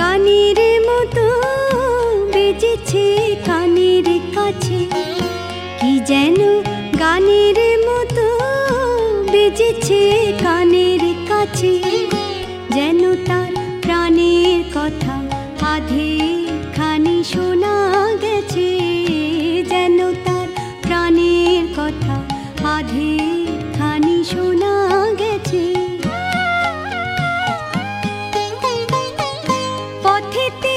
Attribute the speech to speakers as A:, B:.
A: গানের মতো বেজেছে কানের কাছে, কি যেন গানের মতো বেজেছে কানের কাছে, যেন তার প্রাণের কথা আধে খানি শোনা গেছে, যেন তার প্রাণের কথা আধে খানি শোনা গেছে। পথেতে